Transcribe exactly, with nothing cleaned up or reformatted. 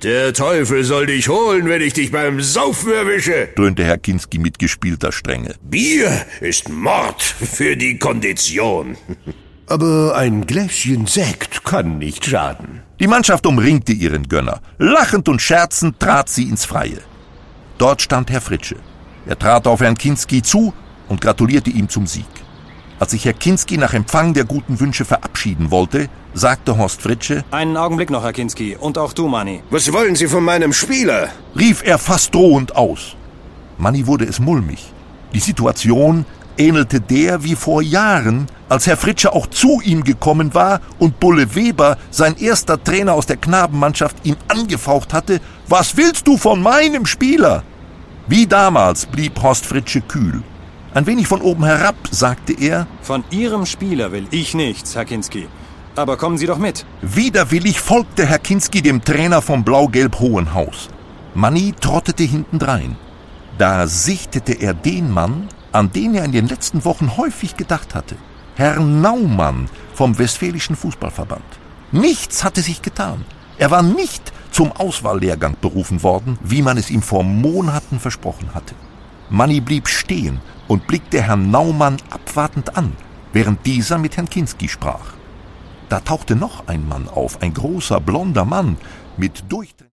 Der Teufel soll dich holen, wenn ich dich beim Saufen erwische, dröhnte Herr Kinski mit gespielter Strenge. Bier ist Mord für die Kondition. Aber ein Gläschen Sekt kann nicht schaden. Die Mannschaft umringte ihren Gönner. Lachend und scherzend trat sie ins Freie. Dort stand Herr Fritzsche. Er trat auf Herrn Kinski zu und gratulierte ihm zum Sieg. Als sich Herr Kinski nach Empfang der guten Wünsche verabschieden wollte, sagte Horst Fritzsche: Einen Augenblick noch, Herr Kinski, und auch du, Manni. Was wollen Sie von meinem Spieler? Rief er fast drohend aus. Manni wurde es mulmig. Die Situation ähnelte der wie vor Jahren, als Herr Fritzsche auch zu ihm gekommen war und Bulle Weber, sein erster Trainer aus der Knabenmannschaft, ihn angefaucht hatte: Was willst du von meinem Spieler? Wie damals blieb Horst Fritzsche kühl. Ein wenig von oben herab sagte er: Von Ihrem Spieler will ich nichts, Herr Kinski. Aber kommen Sie doch mit. Widerwillig folgte Herr Kinski dem Trainer vom Blau-Gelb-Hohenhaus. Manni trottete hintendrein. Da sichtete er den Mann, an den er in den letzten Wochen häufig gedacht hatte. Herrn Naumann vom Westfälischen Fußballverband. Nichts hatte sich getan. Er war nicht zum Auswahllehrgang berufen worden, wie man es ihm vor Monaten versprochen hatte. Manni blieb stehen und blickte Herrn Naumann abwartend an, während dieser mit Herrn Kinski sprach. Da tauchte noch ein Mann auf, ein großer, blonder Mann mit durchdringenden